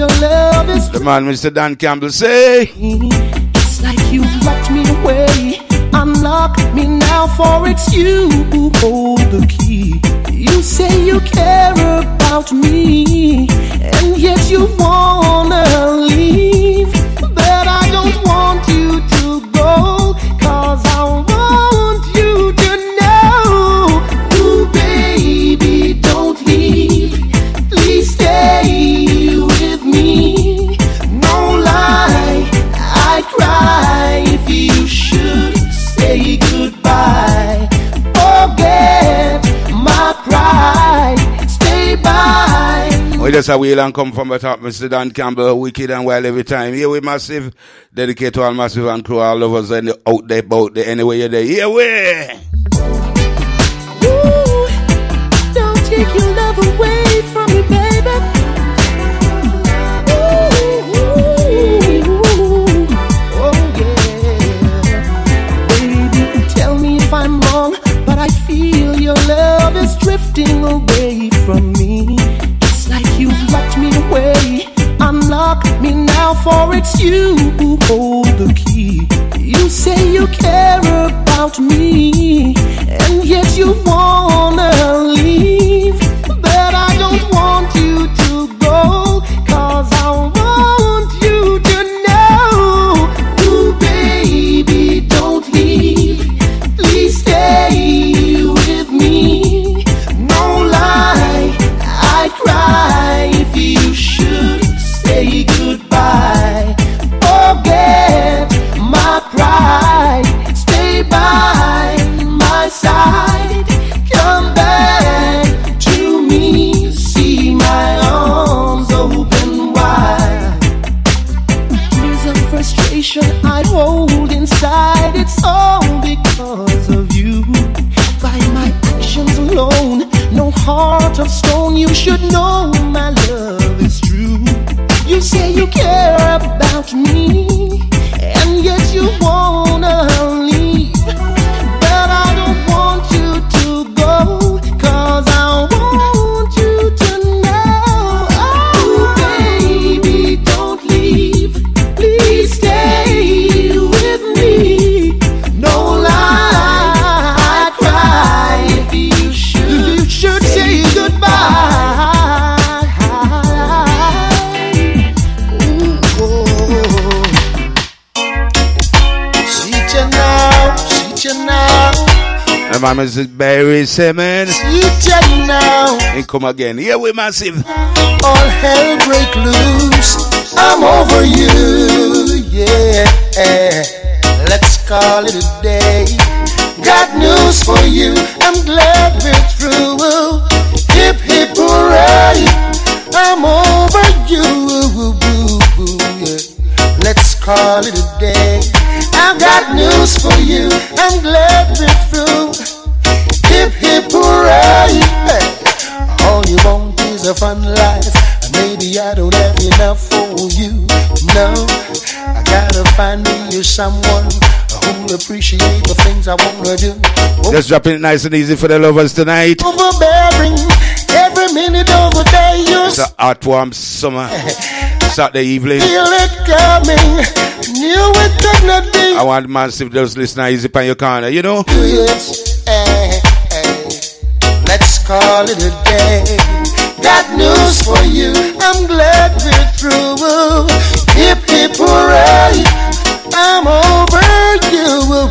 your love is the man Mr. Dan Campbell say, it's like you've locked me away. Unlock me now, for it's you who hold the key. You say you care about me, and yet you wanna leave. But I don't want you to go, 'cause I want you to know. Ooh, baby, don't leave. Please stay with me. No lie, I cry if you should say goodbye. Forget my pride. Stay by. we just a wheel and come from the top, Mr. Dan Campbell, wicked and wild every time. Here we Massive, dedicate to all Massive and crew, all of us and out there, about there, anywhere you're there. Here we. Ooh, don't take your love away from me, baby. I'm wrong, but I feel your love is drifting away from me. It's like you've locked me away. Unlock me now, for it's you who hold the key. You say you care about me, and yet you wanna leave. But I don't want you to go, 'cause I want you to know. Ooh, baby, don't leave. Please stay with me. No lie, I cry if you should say goodbye. Forget my pride. Stay by my side. Come back to me. See my arms open wide. Tears of frustration I hold inside. It's all because of you. By my actions alone, no heart of stone. You should know my love is true. You say you care about me, and yet you wanna leave. But I don't want you to go, 'cause I want you to know. Oh, baby, don't leave. Please stay with me. No lie, I cry if you should say goodbye. Ooh, oh. See you now. And my Mrs. Barry Simmons. See you now. And come again. Here we Massive. All hell break loose. I'm over you, yeah. Let's call it a day. Got news for you. I'm glad we're through. Hip hip hooray. I'm over you, yeah. Let's call it a day. I've got news for you. I'm glad we're through. Hip hip hooray. All you want is a fun life. Maybe I don't have enough for you. No, I gotta find me someone who'll appreciate the things I wanna do. Just dropping it nice and easy for the lovers tonight. Overbearing every minute of the day. It's a hot warm summer Saturday evening. Feel it coming. Knew it could not be. I want Massive just listen easy on your corner, you know. Let's call it a day. Got news for you. I'm glad we're through. Hip hip hooray. I'm over you.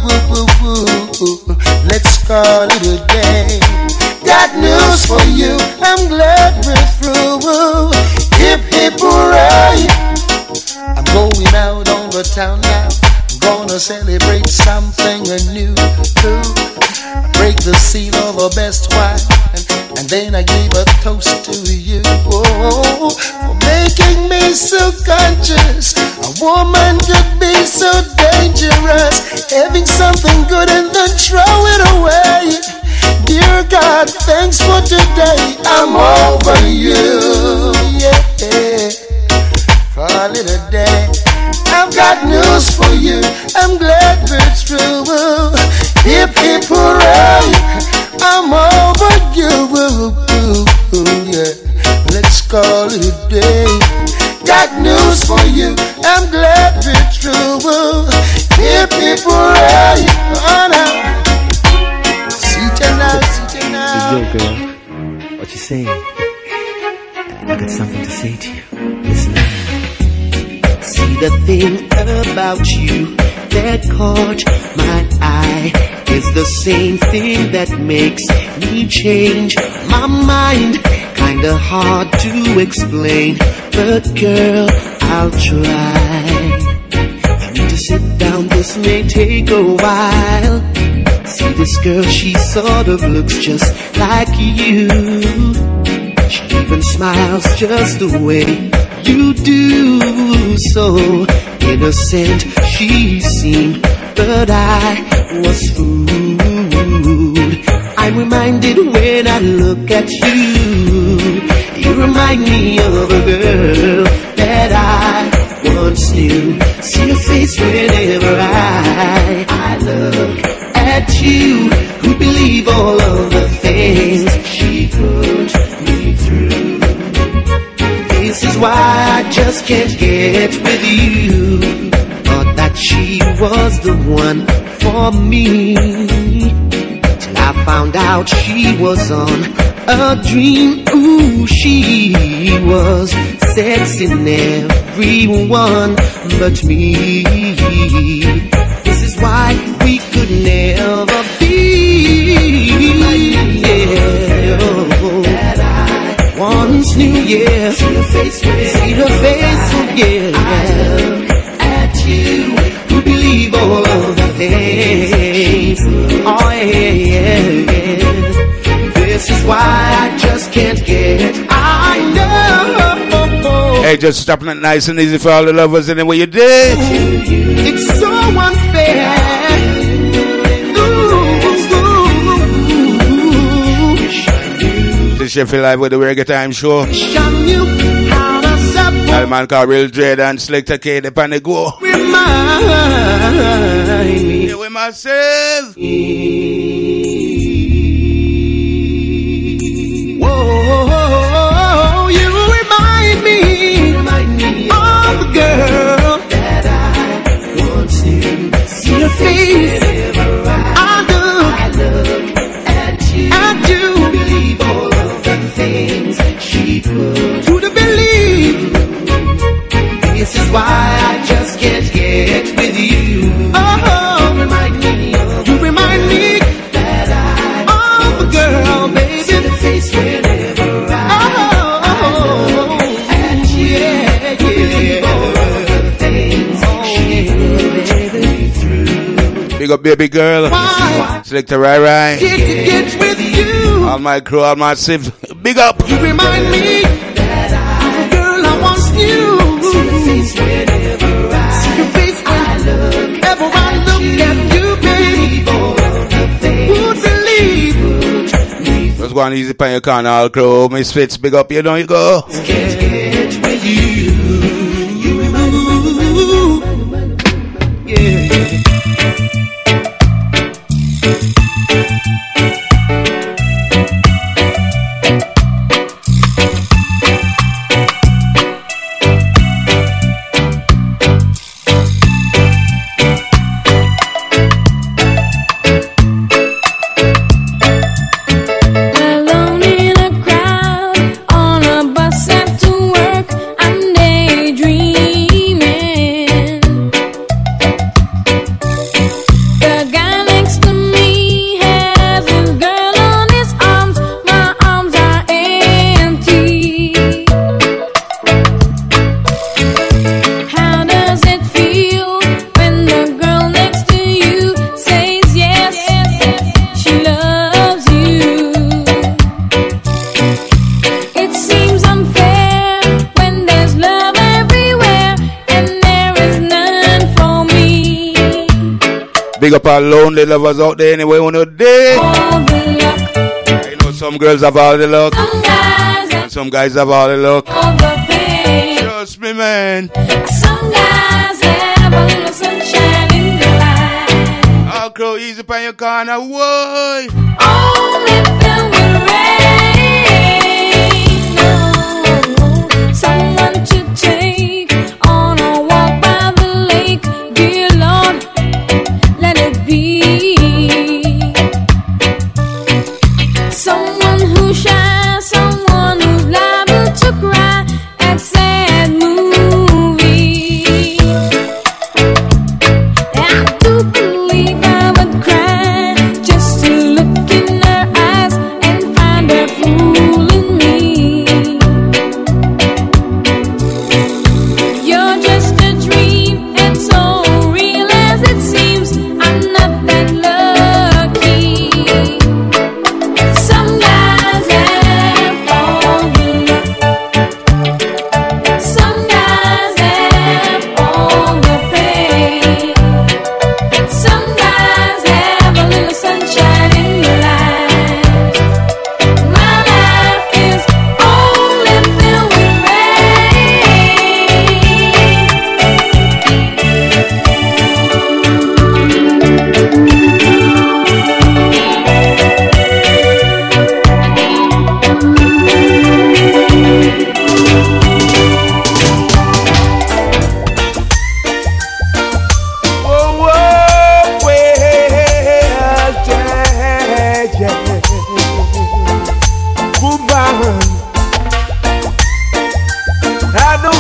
Let's call it a day. Got news for you. I'm glad we're through. Hip hip hooray. I'm going out on the town now. I'm gonna celebrate something new. Break the seal of a best wine, and then I give a toast to you. Oh, for making me so conscious. A woman could be so dangerous. Having something good and then throw it away. Dear God, thanks for today. I'm over you. Yeah, call it a day. I've got news for you. I'm glad we're through. Hip hip hooray. I'm over you. Yeah, let's call it a day. Got just for you. I'm glad we're true. Keep people right on out. Sit down now, sit down now. Yo, girl, what you say? I got something to say to you. Listen. See, the thing about you that caught my eye is the same thing that makes me change my mind. Kinda hard to explain, but girl, I'll try. I need to sit down, this may take a while. See, this girl, she sort of looks just like you. She even smiles just the way you do. So innocent she seemed, but I was fooled. I'm reminded when I look at you, you remind me of a girl that I once knew. See your face whenever I look at you. Who believe all of the things she put me through? This is why I just can't get with you. Thought that she was the one for me, till I found out she was on a dream. Ooh, she was sexing everyone but me. This is why we could never be. Yeah. That I once knew, yeah. See her face, oh yeah. I look at you, who believe all of the things. Oh yeah. This is why I just can't get. I know. Hey, just stopping it nice and easy for all the lovers and the way you did. It's so unfair. This Sheffield Live with the Reggae Time Show. That man called Real Dread and Selector K, the pan go. Remind me. Yeah, with myself. Whoa, you remind me of the girl that I once knew. See your face, I look at you. Believe all of the things she put you to believe. This is why I just can't get with you. Oh, you remind me that I of the girl, baby. See the face whenever I look at you. Yeah. Believe all of the things she put me through. Big up, baby girl. Selector Rai. Get with you. All my crew, all my sibs. Big up. You remind me that of the girl I once knew. See your face whenever I look. Ever I look at you, baby. Would believe. Let's go on easy pan your corner, all crew. Misfits, big up. You know you go. Can't get with you. You remind me. Yeah. Big up all lonely lovers out there anyway on a day. You know some girls have all the luck. And some guys have all the luck. Trust me, man. Some guys have a little sunshine in their life. I'll crow easy upon your corner, whoa. Only filled with rain. No, someone to take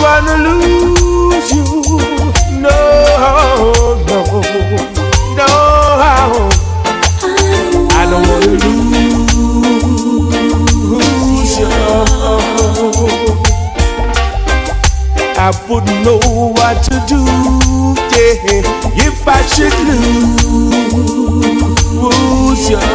wanna lose you. No, no, no. I don't wanna lose you. I wouldn't know what to do, yeah, if I should lose you.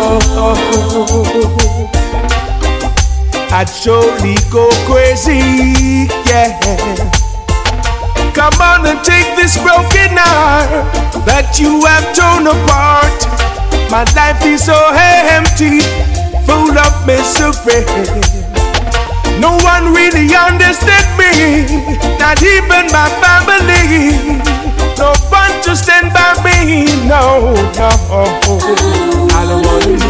I'd surely go crazy, yeah. Come on and take this broken heart that you have torn apart. My life is so empty, full of misery. No one really understood me, not even my family. No one to stand by me, no, no. I don't want to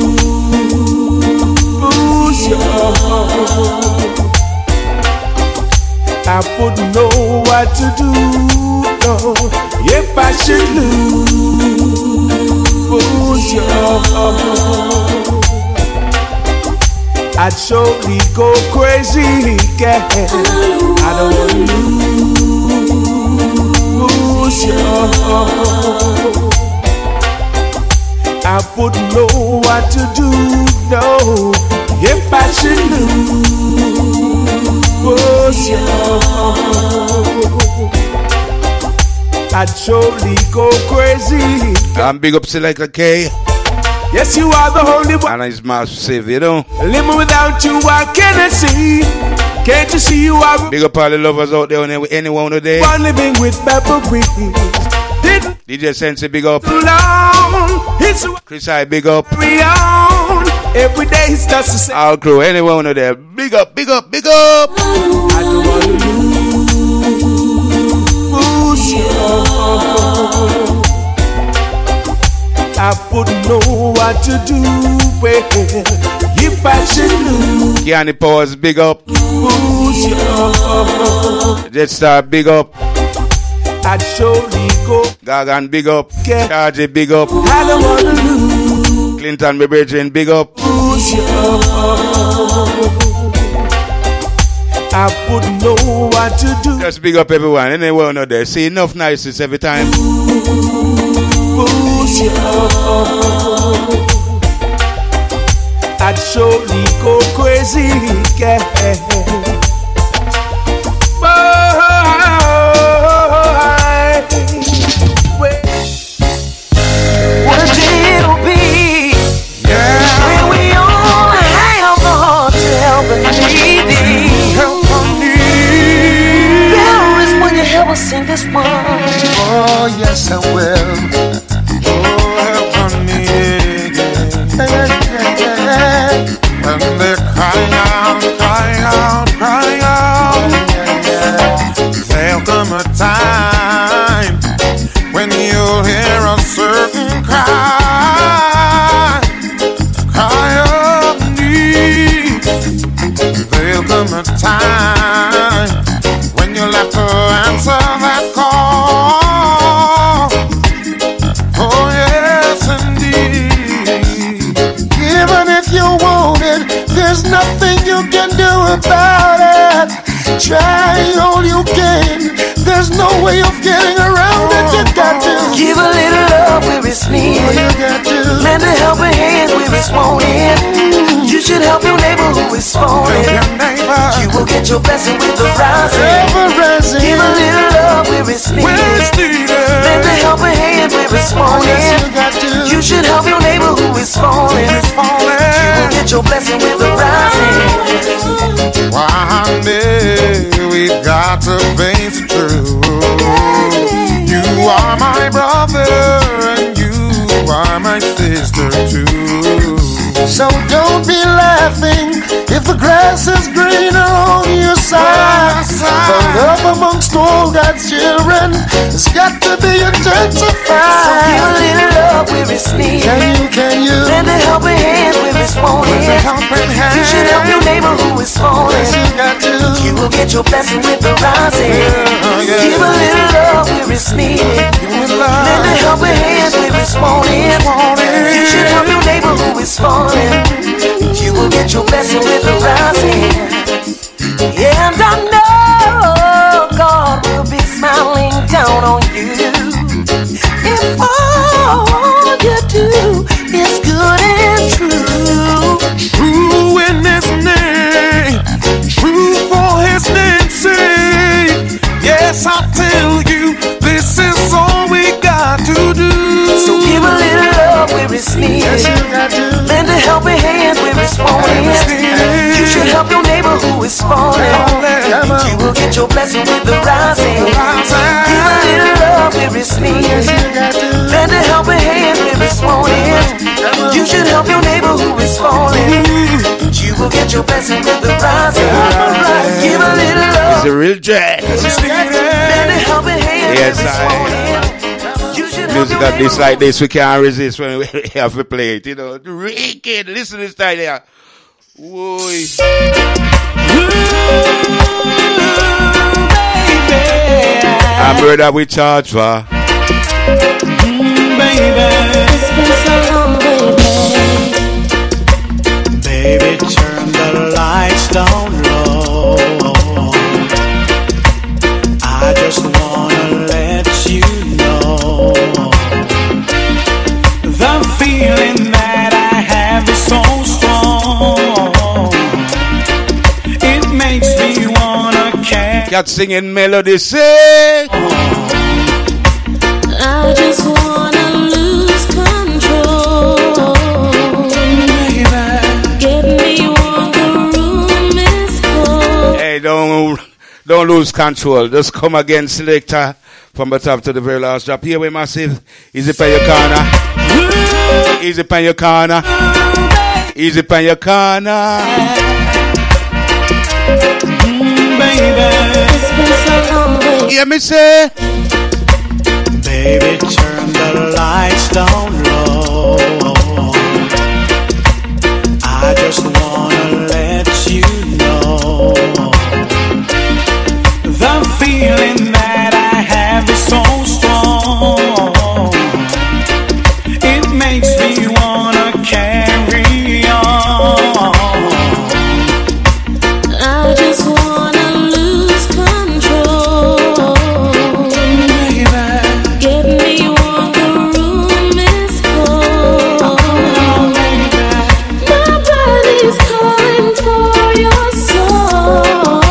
lose you. I wouldn't know what to do, no, if I should lose you. I'd surely go crazy, yeah. I don't want to lose you. I wouldn't know what to do, no, if I should lose you. I'd surely go crazy. I'm big up Selector K. Yes, you are the only one. And it's massive, you know. Living without you, I cannot see. Can't you see you are? Big up all the lovers out there, anyone today. One living with pepper breeze. DJ Sensei, big up. It's Chris I, big up. Every day it's just the same. All crew, anyone out there, big up, big up, big up. I don't want to lose you. I wouldn't know what to do if I should lose. Kiani Powers, big up. Jetstar, big up. I'd surely go. Gagan, big up. Charlie, big up. I don't want to lose. Clinton, my brethren, big up. I wouldn't know what to do. Just big up everyone. Anyone out there. See enough niceness every time. I'd surely go crazy, yeah. What a day it'll be, yeah, when we all have the heart to help and need thee. Better is when you help us sing this one. Oh yes I will. And they cry out, cry out, cry out. There'll come a time when you'll hear a certain cry, cry of need. There'll come a time when you'll have to answer that call. Oh yes indeed. Even if you want it, there's nothing you can do about it. Try all you can, there's no way of getting around it. You got to give a little love where it's needed. You got to lend a helping hand where it's wanted. You should help your neighbor who is falling. You will get your blessing with the rising. Give a little love where it's needed. Lend a helping hand where it's wanted. You should help your neighbor who is falling. You will get your blessing with the rising. One day we got to face the truth. You are my brother and you are my sister too. So don't be laughing if the grass is greener on your side. The love amongst all God's children has got to be intensified. So give a little love where it's needed. Can you lend a helping hand where it's wanted. You should help your neighbor who is falling. You will get your blessing with the rising. Give a little love where it's needed. Lend a helping hand where it's wanted. You should help your neighbor who is falling. You will get your blessing with the rising. And I know who is falling. You will get your blessing with the rising. Give a little love where it's needed. Lend a helping hand where it's wanted. You should help your neighbor who is falling. You will get your blessing with the rising. Give a little love. It's a real jack. Lend a helping hand yes, where it's wanted. Music like this, like this, we can't resist when we have to play it. You know, the wicked. Listen to this style here. Whoa. I'm brother we charge for. Baby, it's been so long, baby. Baby, turn the lights down low. I just wanna let you know the feeling that I have is so strong. It makes me wanna care. Cat singing melody, say. I just wanna lose control. Baby, get me on the room is cold. Hey, don't lose control. Just come again, selector, from the top to the very last drop. Here we massive. Easy pan your corner. Easy pan your corner. Easy pan your corner. Baby, it's been so long, baby. Hear me say. Baby, turn the lights down low. I just wanna let you know the feeling that I have is so strong. It makes me wanna carry on. I just wanna lose control. Get me on the room is cold. My body's calling for your soul.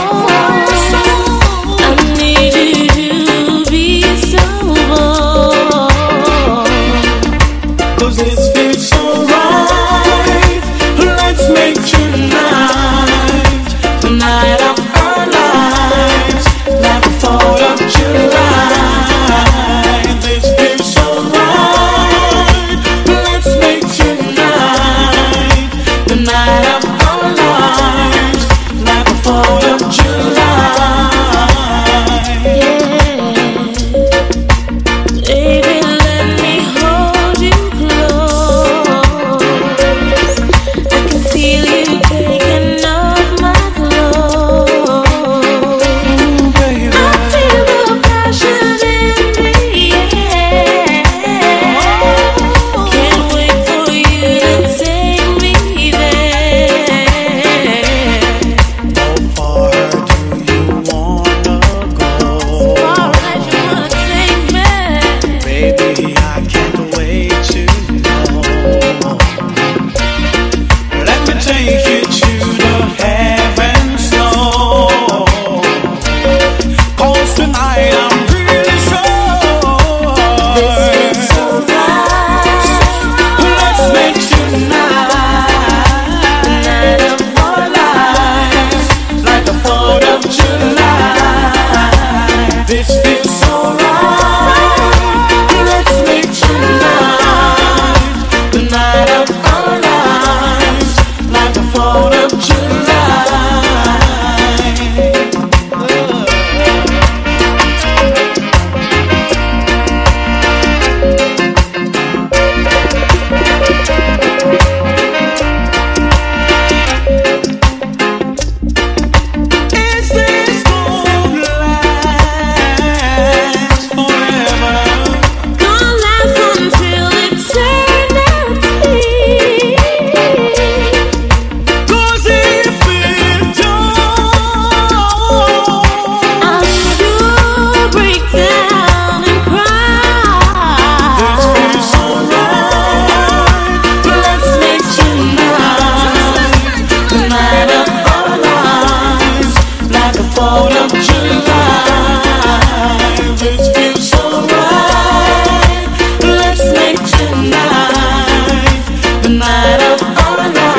I need you to be sober. 'Cause this feels so right. Let's make tonight the night of our lives, like the 4th of July. This feels so right. Let's make tonight the night of our lives, like the 4th of July. Baby, let me hold you close. I can feel you taking off my clothes. I feel the passion in me, yeah. Can't wait for you to take me there. How far do you wanna go? Far as you wanna take me. Baby, I can't wait to know. Let me take you to the heavens door. 'Cause tonight I'm really sure It's alright. let's make tonight the night of our lives, like the 4th of July. This feels so right. Let's make tonight the night of our lives, like the 4th of July. Is this gonna last?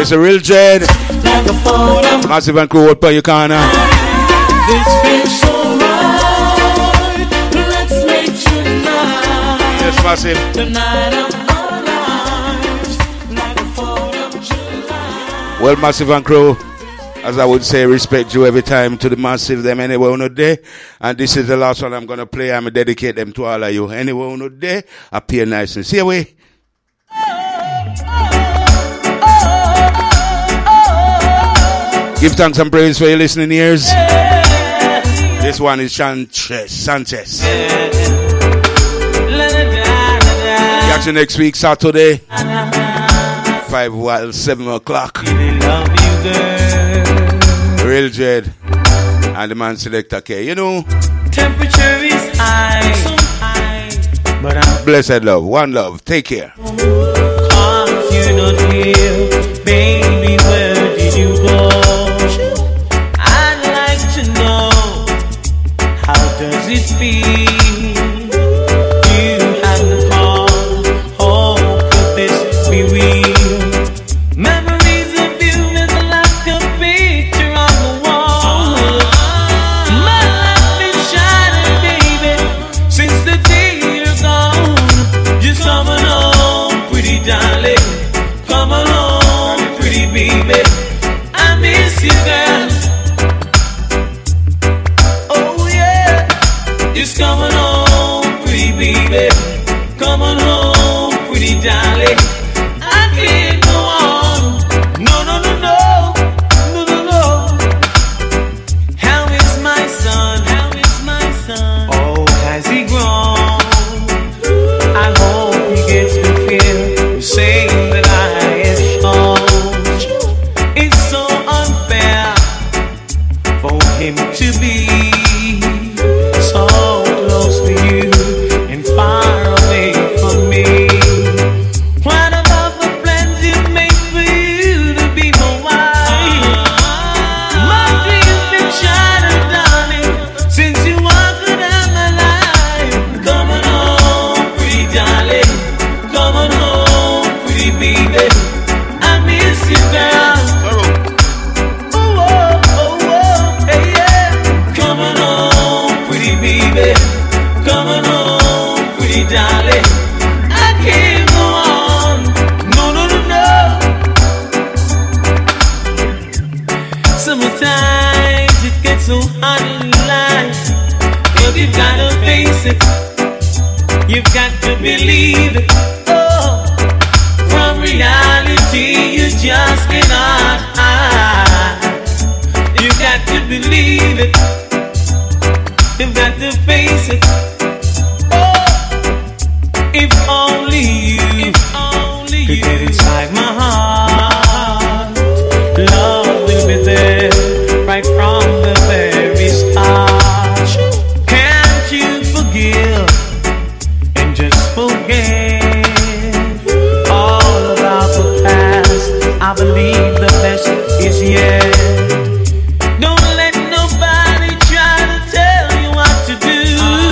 That's a real dread. Massive and Crew up on your corner. This feels so right. Let's make tonight. Yes, Massive. Tonight of our lives, like the 4th of July. Well, Massive and Crew, as I would say, respect you every time to the Massive, them anywhere on the day. And this is the last one I'm going to play. I'm going to dedicate them to all of you. Anywhere on the day, appear nice and see away. Give thanks and praise for your listening ears. This one is Sanchez. Catch you next week, Saturday, 7 o'clock. Real Dread and the man Selector K. You know, temperature is high, so high, but I'm blessed love, one love. Take care. Cause you're not here, baby. Where did you go? I'd like to know, how does it feel? You haven't called. Oh, could this be real? Memories of you is like a picture on the wall. My life is shining, baby, since the day you're gone. Just come on home, pretty darling. Come on home, pretty baby. I miss you, girl. Oh yeah. Just come on home, pretty baby. Come on home, pretty darling. I can't go on. No, no, no, no. No, no, no. How is my son? How is my son? Oh, has he grown? I hope he gets to feel the same that I have shown. It's so unfair for him to be so close to you and far away from me. What about the plans you made for you to be my wife? My dreams been shattered, darling, since you walked out of my life. Come on home, pretty darling. Come on home, pretty baby. I miss you, girl. Oh, oh, oh, oh, hey, yeah. Come on home, pretty baby. Come on home, pretty darling. I can't go on. No, no, no, no. Sometimes it gets so hard in life, but you've gotta face it. You've got to believe it. Oh, from reality you just cannot hide. You've got to believe it. You've got to face it. Oh, if only you could get inside my heart. Love will be there right from the very start. Can't you forgive and just forget all about the past? I believe the best is yet. Don't let nobody try to tell you what to do.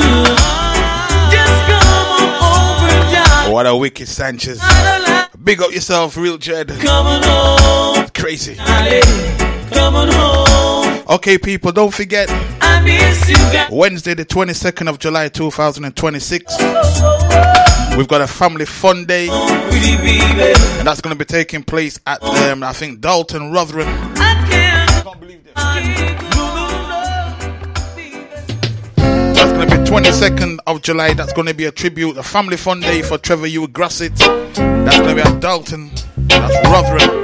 Just come on over, darling. What a wicked Sanchez. Big up yourself, Real Dread. Come on home, Crazy. darling. Come on home. Okay, people, don't forget, I miss you, girl. Wednesday the 22nd of July 2026, we've got a family fun day, Pretty baby. and that's going to be taking place at, I think, Dalton, Rotherham. I can't Believe this. That's going to be 22nd of July. That's going to be a tribute, a family fun day for Trevor Hugh Grasset. That's going to be at Dalton. That's Rotherham.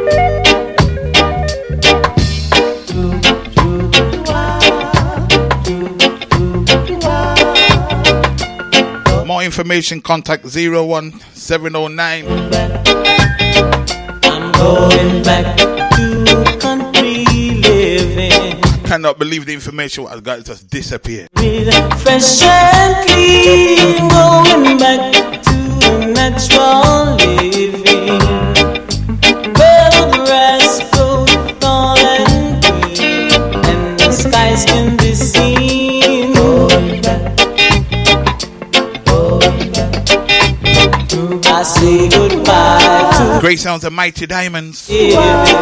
More information, contact 01709. I'm going back to country living. Cannot believe the information has got just disappeared. Fresh and clean, going back to natural living. Where the grass grows tall and green, and the skies can be seen. Going back, going back. I say goodbye to Great sounds of Mighty Diamonds. City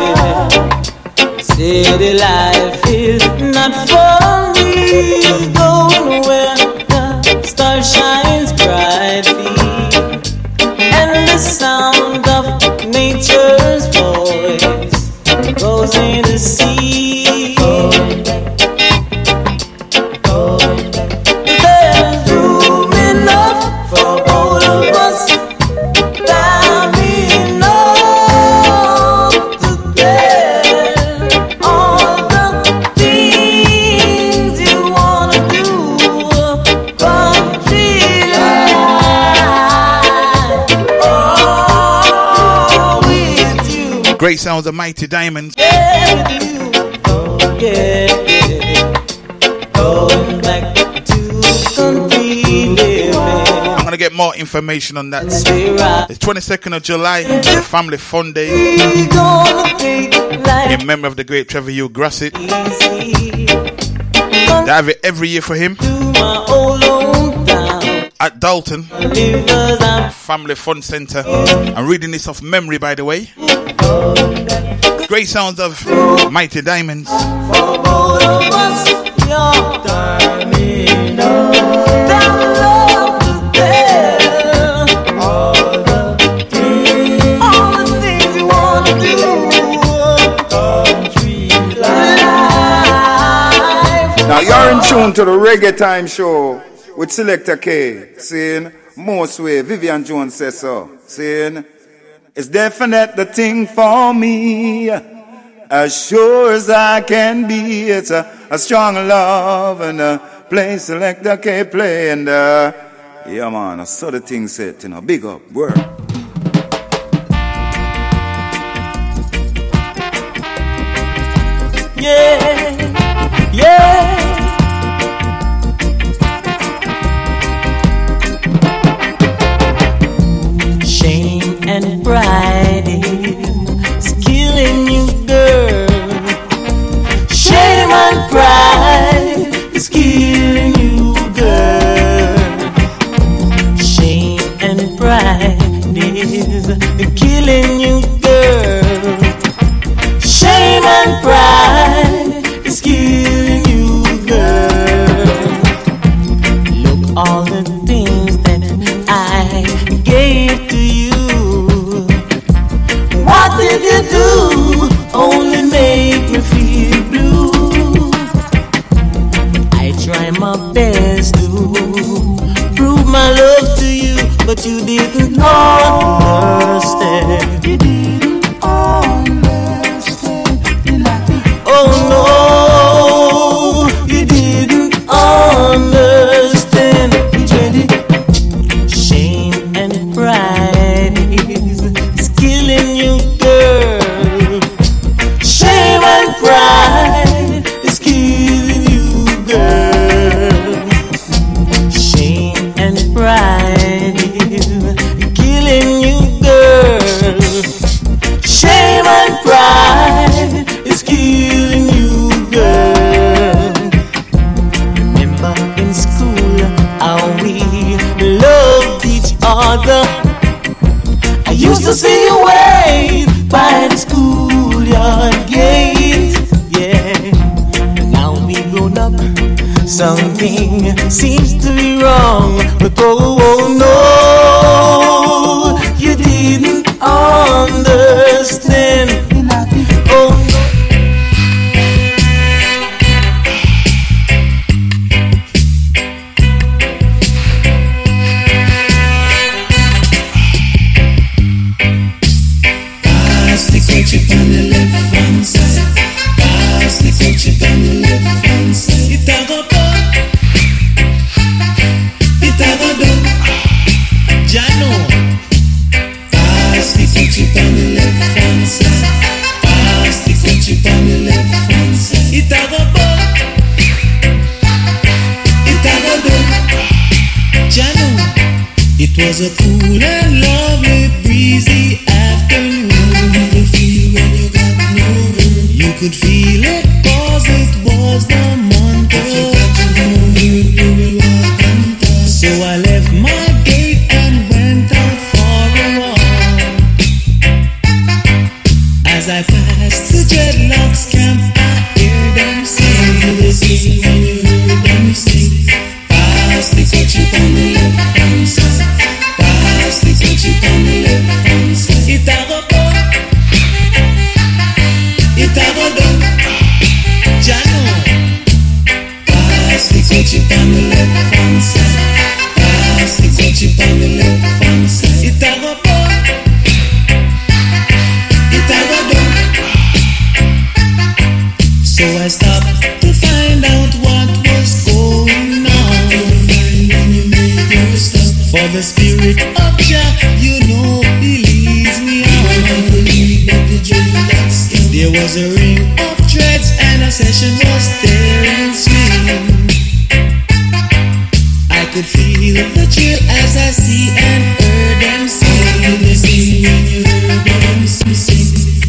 life is not for me. Going where the star shines brightly, and the sound of nature's voice goes in the sea. There's room enough for both of us. Time enough to tell all the things you wanna do. Country life, oh, with you. Great sounds of Mighty Diamonds. Yeah, with you. Oh, yeah, yeah. Going back to country living. I'm gonna get more information on that. It's 22nd of July, Family Fun Day, We gonna take life in memory of the great Trevor Hugh Grasset. easy. They have it every year for him To my old hometown, at Dalton because I'm Family Fun Center. I'm reading this off memory, by the way. Great sounds of Mighty Diamonds. for both of us. Your time enough. That love to tell all the things you wanna do. Country life. Now you're in tune to the Reggae Time Show with Selector K. Saying, most way, Vivian Jones says so. Saying, it's definite the thing for me. As sure as I can be, it's a strong love and a play Selector K play. And yeah man, I saw the thing set, big up, work. Yeah, yeah. Shame and pride is killing you, girl. Shame and pride is killing you, girl. Shame and pride is killing you, girl. Shame and pride is killing you, girl. Look all the things that I gave to you. What did you do? Only make me feel blue. I try my best to prove my love to you, but you didn't understand. You didn't understand. Oh no, you didn't understand. Shame and pride is killing you, girl. Shame and pride is killing you, girl. Shame and pride is killing you, girl. Shame and pride is killing you, girl. Remember in school how we loved each other. I used to see you wait by the schoolyard gate. Yeah, now we grown up. Something seems to be wrong. But oh no, you didn't understand. Oh no. Pass the ketchup on the left hand side. Pass the ketchup on the left hand side. It a go pop. It a go down. Jano. Pass the ketchup on the left hand side. Pass the ketchup on the left hand side. It a go pop. It a go down. Jano. It was a cool and lovely breezy afternoon. You feel when you got no room. You could feel it 'cause it was the month of June. So I left my gate and went out for a walk. For the Spirit of Jah, you know, He leads me on. There was a ring of threads and a session was there in swing. I could feel the chill as I see and heard them sing. They sing when you heard them sing.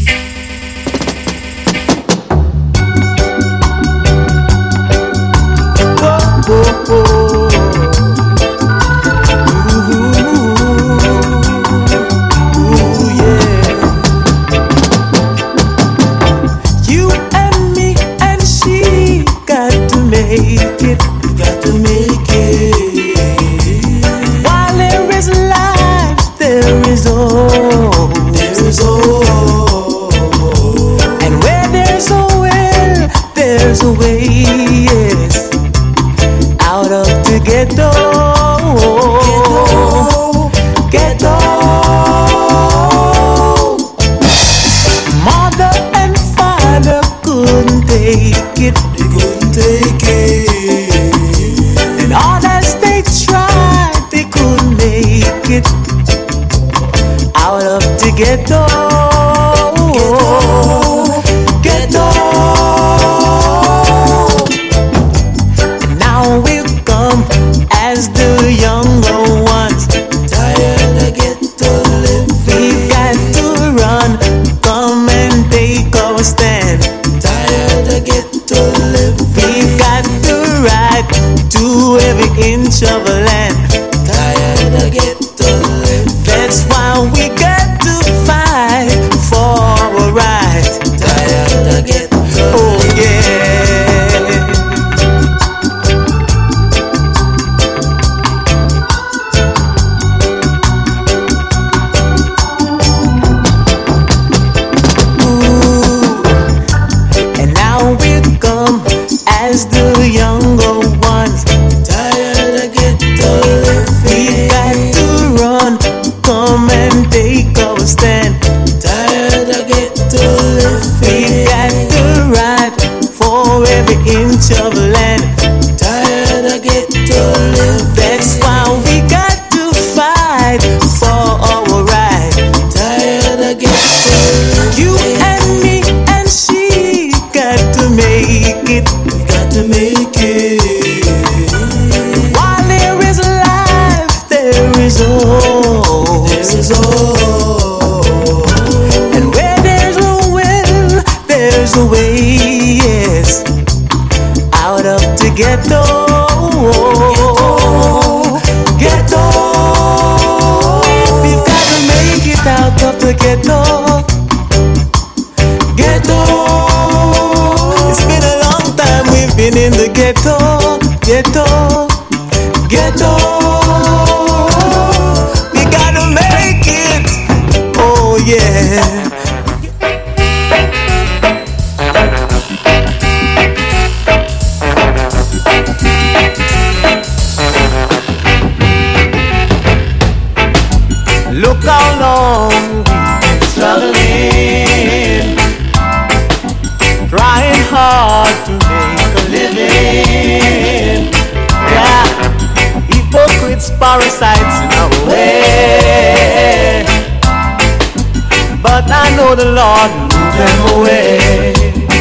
The Lord move them away.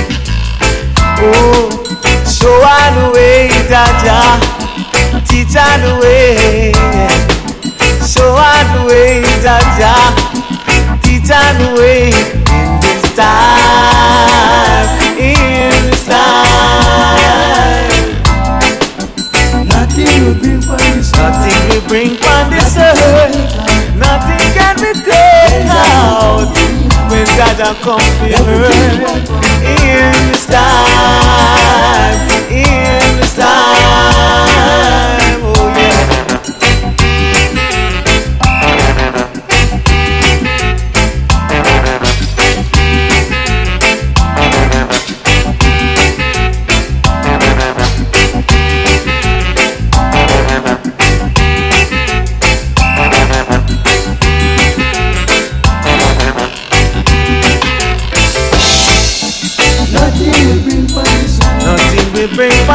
Oh, show her the way, Jaja, teach her the way. Show her the way, Jaja, teach her the way. In this time, nothing will bring from this earth. Nothing will bring from this earth. Nothing can be taken out. When Jaja come to earth, in this time, oh yeah. Bring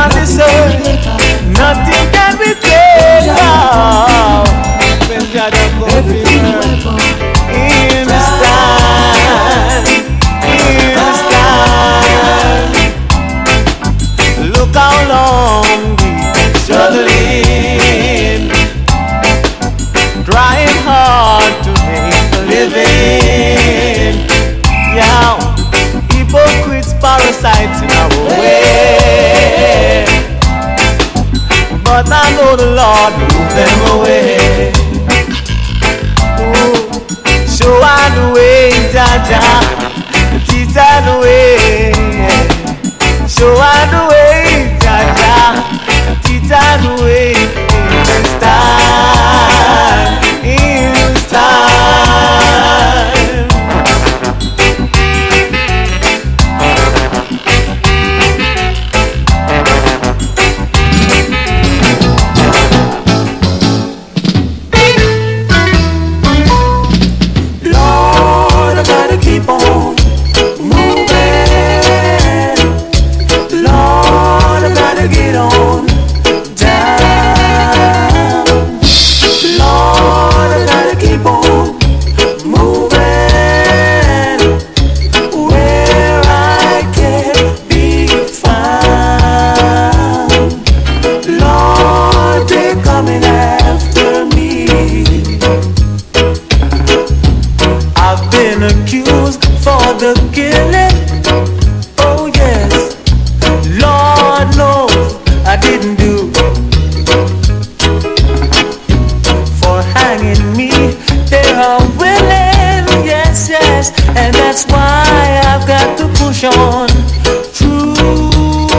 Lord, move them away. Show her the way, Jaja, teach her the way. Show her the way, Jaja, teach her the way. In time. Lord, I gotta keep on moving. Lord, I gotta get on down. Lord, I gotta keep on moving where I can be found. Lord, they're coming after me. I've been accused for the killing. Oh yes, Lord knows I didn't do. For hanging me, they are willing. Yes, yes, and that's why I've got to push on through.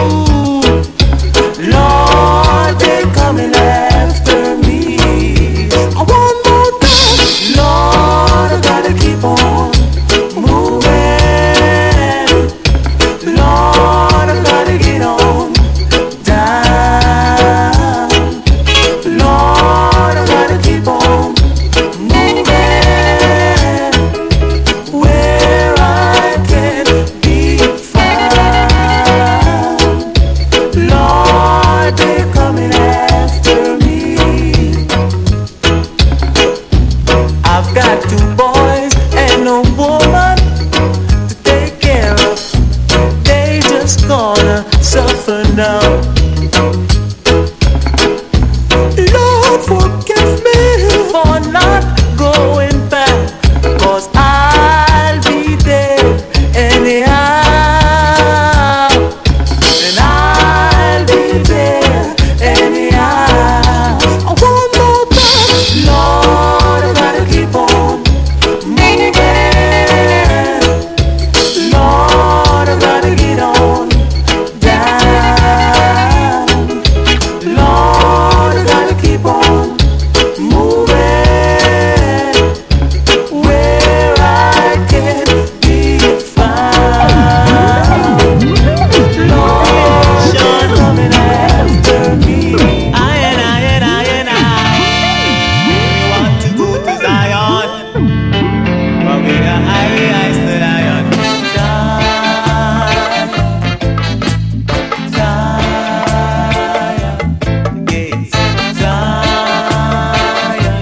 Lord, they're coming after me. I want more time. Lord, I gotta keep on moving. Lord, I gotta get on down. Lord, I gotta keep on moving where I can be found. Lord, they're coming after me. I've got 2 boys and no woman to take care of. They just gonna suffer now. Lord, forgive me for not going back, 'cause I'll be there anyhow. And I'll be there anyhow. I want more time. Lord, I gotta keep on moving. Lord, I gotta get on down. Lord, I gotta keep on moving where I can be found. Lord, you're coming after me. I want to go to Zion, but we are eyes to Zion. Zion, gates, Zion,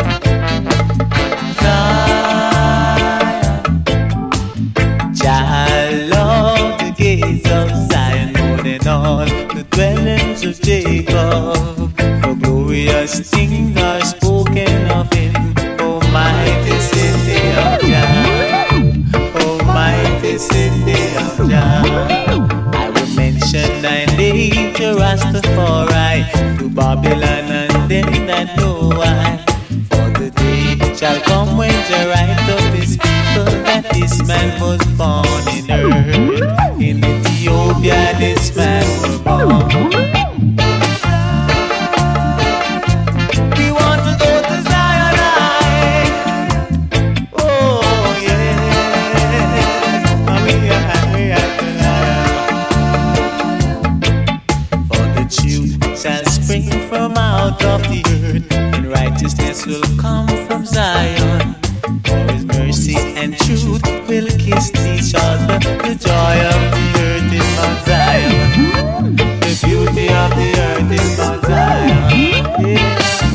Zion. Child love the gates of Zion, moving on the dwellings of Jacob. For glorious things are spoken of in Almighty city of Jah, Almighty city of Jah. I will mention thy name to Rastafari, to Babylon and them that know why. For the day shall come when Jah write up his people that this man was born in earth. In Ethiopia this man was born. We want to go to Zion. Oh yeah, we are to Zion. For the truth shall spring from out of the earth, and righteousness will come from Zion. For his mercy and truth will kiss each other. The joy of the earth is Mount Zion. The beauty of the earth is Mount Zion. Yeah.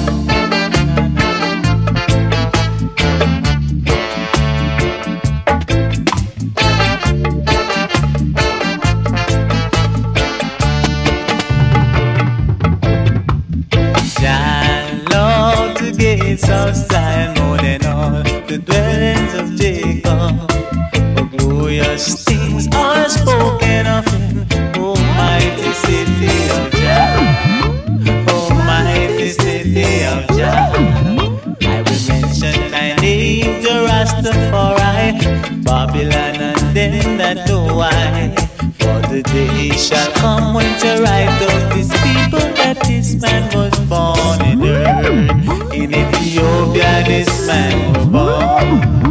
Lord, the gates of Zion, more than all the dwellings of Jacob. For glorious things are spoken of him, Almighty city of Jah, Almighty city of Jah. I will mention thy name, the Rastafari, Babylon and them that know why. For the day shall come when to write of these people that this man was born in earth. In Ethiopia this man was born.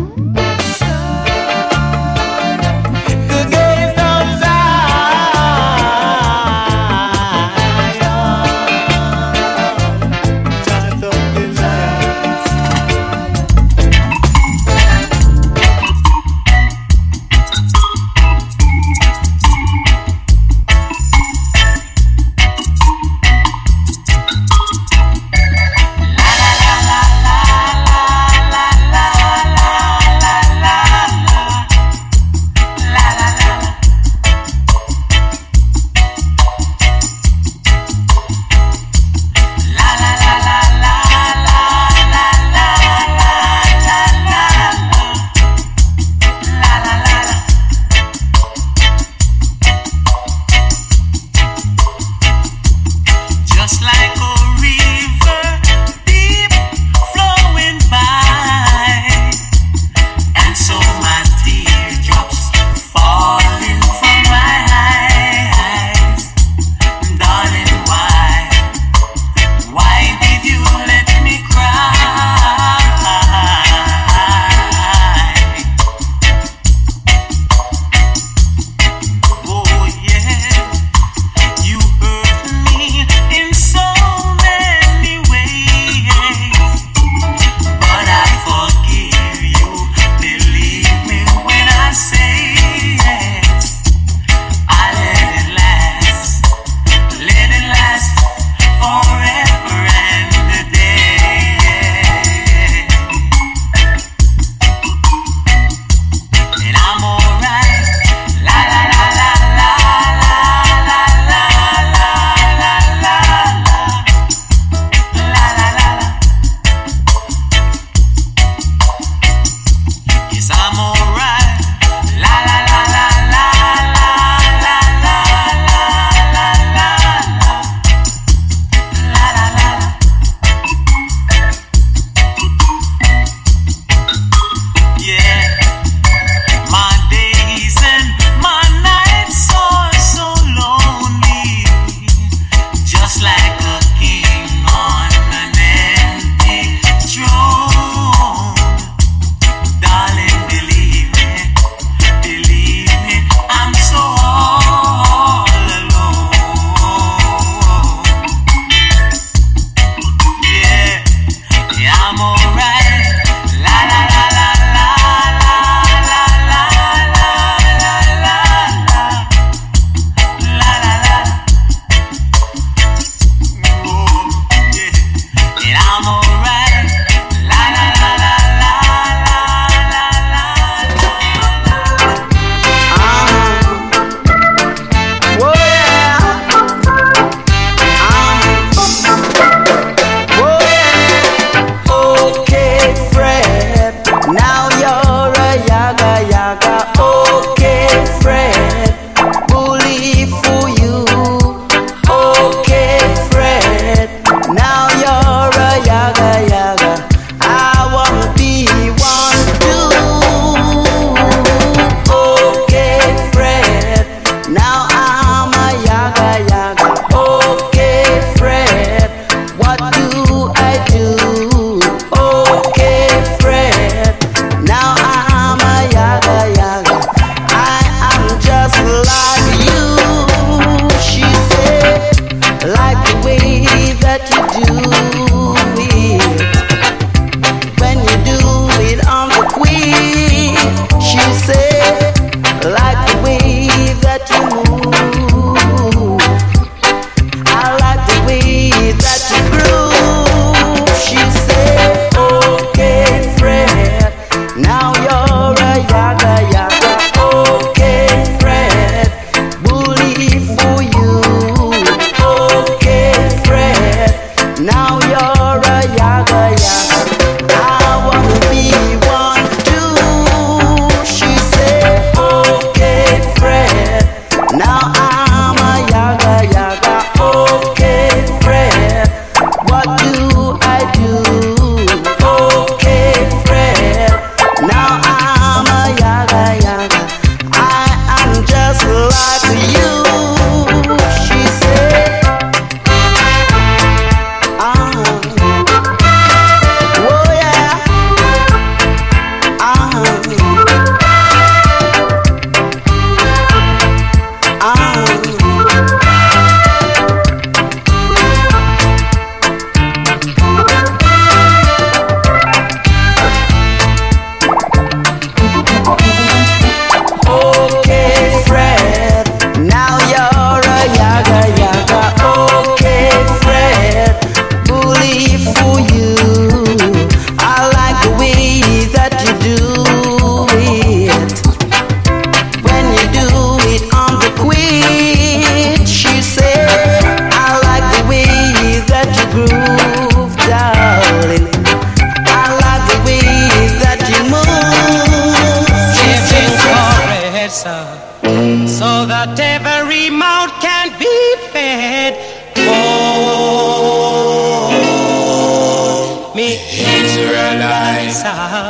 Israelites.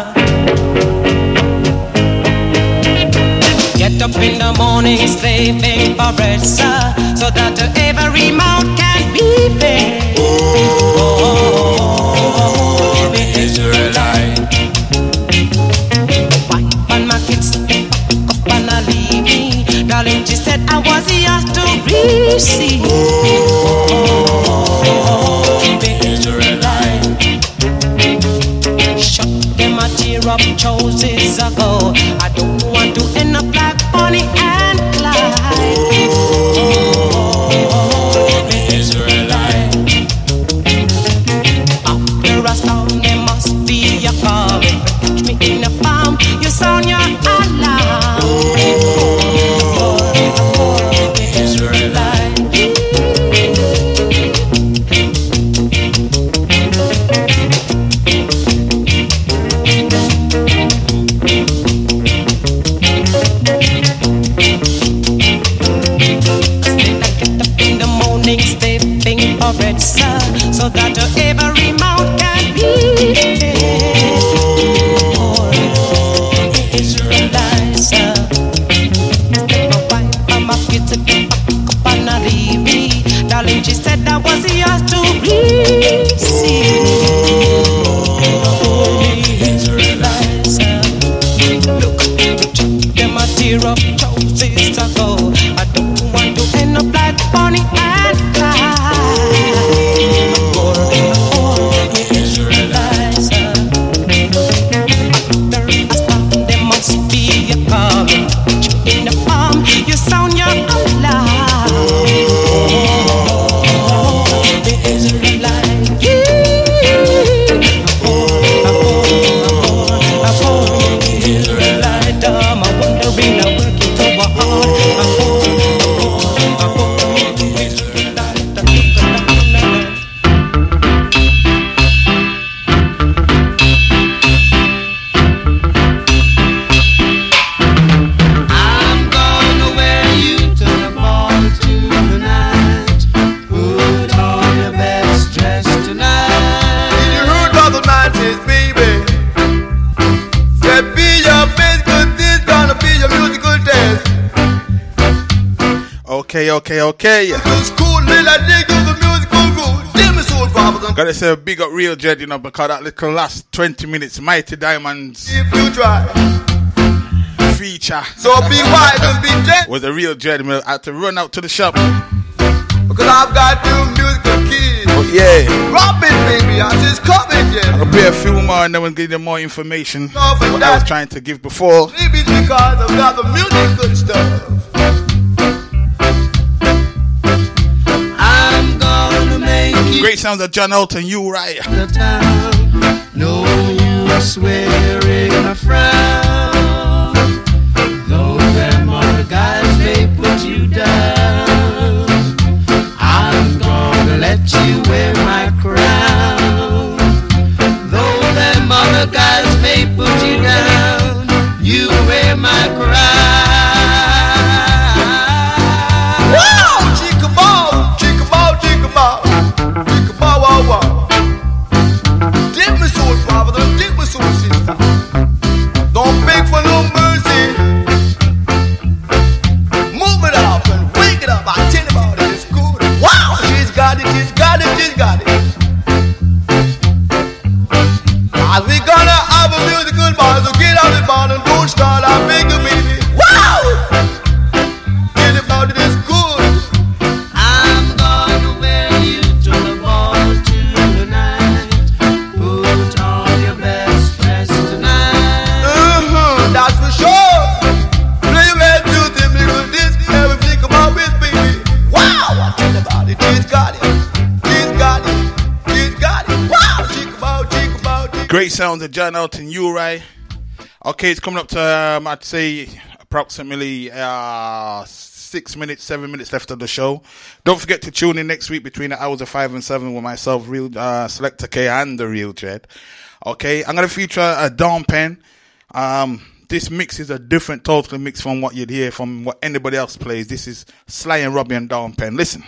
Get up in the morning, slaving for bread, sir, so that every mouth can be fed. Oh, Israelite. Wife and my kids up and I leave me. Darling, she said I was yours to receive. Oh, Israelite. Shut them a tear up choices ago. I don't want to end up like Bonnie and Clyde. Oh, Israelite. After a storm, there must be a calm. If you catch me in a farm, you sound your alarm. Oh, Israelite. Stepping for bread, sir, so that every mouth can be fed. Oh, Israelites, sir. My wife and my kids up and I leave me. Darling, she said I was yours to receive. Oh, Israelites, sir. Look, them a tear up choices ago. I don't want to end up like Bonnie and Clyde. Oh, Israelites. After a storm, there must be a calm. In the palm, you sound your alarm. Oh, the Israelites. Israelite, I'm wondering, I'm working so hard. Okay. Gotta say a big up Real Jed, you know, because that little last 20 minutes, Mighty Diamonds. If you try. Feature. So be wise and be gentle. Was a Real Jed, I had to run out to the shop. Because I've got two musical keys. But yeah. Robin, baby, I just coming, yeah. I'll play a few more and then we'll give you more information. What I was trying to give before. Maybe it's because I've got the musical stuff. Great sounds of John Alton, you right. No use wearing a frown. Though them other guys may put you down, I'm gonna let you wear my crown. Though them other guys may put you down, you wear my crown. Wow! Chickaboo, chickaboo, chickaboo. Dip me soul, father, dip me soul, sister. Don't beg for no mercy. Move it up and wake it up. I tell you about it, it's good. Wow, she's got it, she's got it, she's got it. Are we gonna have a musical bar? So get out the bar and don't start. I beg you, baby. Wow! Tell you about it, it's good. I'm gonna wear you to the ball tonight. Put on your best dress tonight. That's for sure. Play your best music, because this everything about this, baby. Wow! I tell you about it, she's got it. She's got it. She's got it. Wow! Check about it. Great sounds of John Alton, you right. Okay, it's coming up to, I'd say, approximately 7 minutes left of the show. Don't forget to tune in next week between the hours of 5 and 7 with myself, Real Selector K and the Real Jed. Okay, I'm going to feature a Dawn Pen. This mix is a different total mix from what you'd hear from what anybody else plays. This is Sly and Robbie and Dawn Pen. Listen.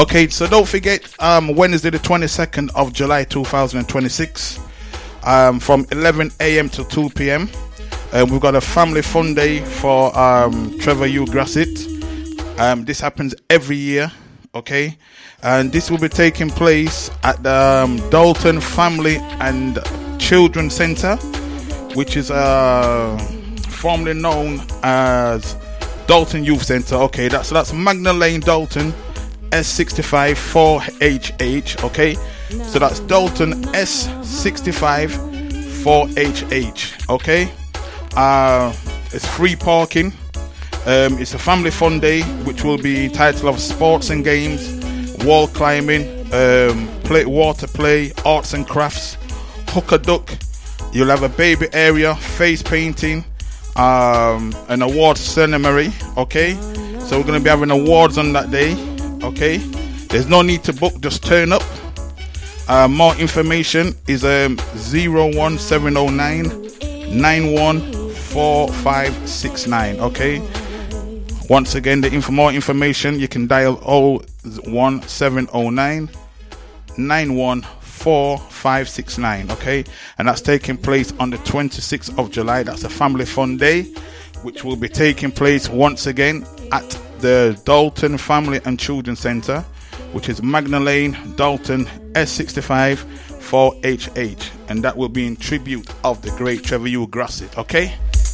Okay, so don't forget, Wednesday the 22nd of July 2026, from 11 a.m. to 2 p.m. We've got a family fun day for Trevor Hugh Grasset. This happens every year, okay? And this will be taking place at the Dalton Family and Children Center, which is formerly known as Dalton Youth Center. Okay, that's Magna Lane, Dalton, S65 4HH. Okay, so that's Dalton S65 4HH. Okay, it's free parking. It's a family fun day, which will be titled of sports and games, wall climbing, water play, arts and crafts, hook a duck. You'll have a baby area, face painting, an awards ceremony. Okay, so we're going to be having awards on that day. Okay, there's no need to book, just turn up. More information is 01709 914569. Okay, once again, more information you can dial 01709 914569. Okay, and that's taking place on the 26th of July. That's a family fun day, which will be taking place once again at the Dalton Family and Children Center, which is Magna Lane, Dalton, S65 4HH, and that will be in tribute of the great Trevor Hugh Grasset. Okay.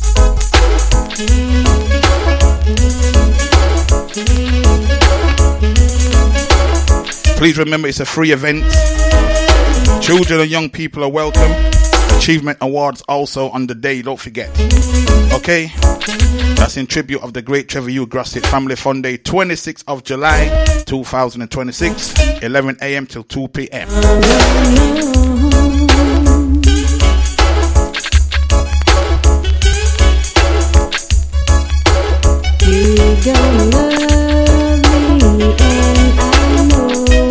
Please remember, it's a free event. Children and young people are welcome. Achievement awards also on the day, don't forget. Okay, that's in tribute of the great Trevor Hugh Grasset Family Fun Day, 26th of July 2026, 11 a.m. till 2 p.m. You don't love me, and I know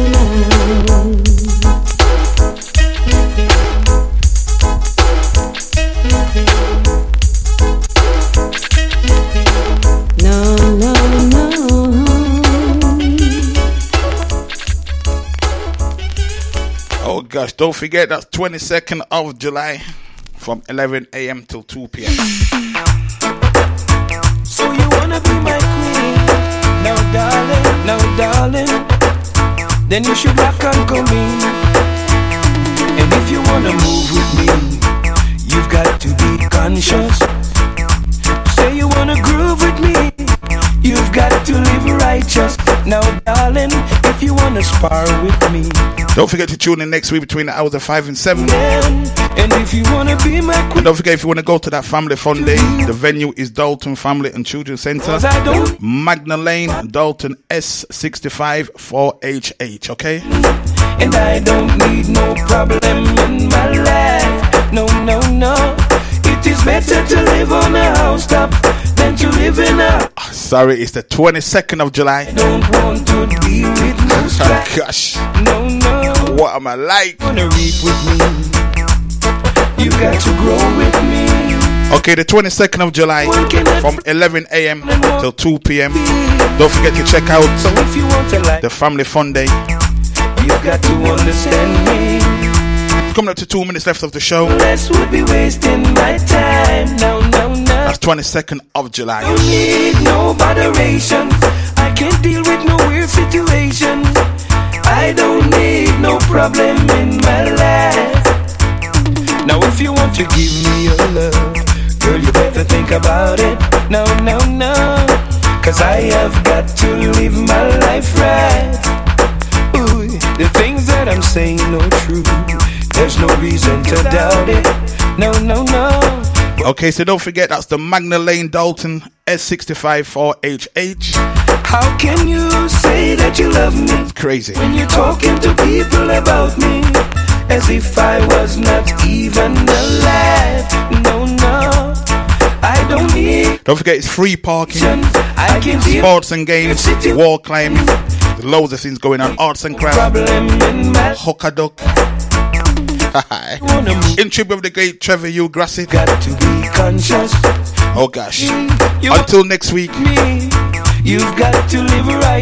Oh gosh, don't forget, that's 22nd of July from 11 a.m. till 2 p.m. So you wanna be my queen? No darling, then you should rock and come in. And if you wanna move with me, you've got to be conscious. Say you wanna groove with me, you've got to live righteous. Now darling, if you wanna spar with me, don't forget to tune in next week between the hours of 5 and 7. And if you wanna be my queen, and don't forget, if you want to go to that family fun day, the venue is Dalton Family and Children Center, Magna Lane, Dalton, S65 4HH. Okay, and I don't need no problem in my life. No, it is better to live on a housetop than to live in a... Sorry, it's the 22nd of July. I don't want to be with no strife. Gosh, no, what am I like? Wanna reap with me, you got to grow with me. Okay, the 22nd of July from 11 a.m. till 2 p.m. Don't forget to check out the Family Fun Day. You've got to understand me. Coming up to 2 minutes left of the show. Less would be wasting my time. No. That's 22nd of July. Don't need no moderation. I can't deal with no weird situation. I don't need no problem in my life. Now if you want to give me your love, girl, you better think about it. No. Cause I have got to live my life right. Ooh, the things that I'm saying are true. There's no reason to doubt it. No. Okay, so don't forget, that's the Magna Lane, Dalton, S65 4HH. How can you say that you love me? It's crazy. When you're talking to people about me as if I was not even alive. No, I don't need. Don't forget, it's free parking, I can sports and games, wall climbing. There's loads of things going on, arts and crafts, hook a duck. In tribute of the great Trevor Hugh Grasset. Got to be conscious. Oh gosh. Until next week. You've got to live right.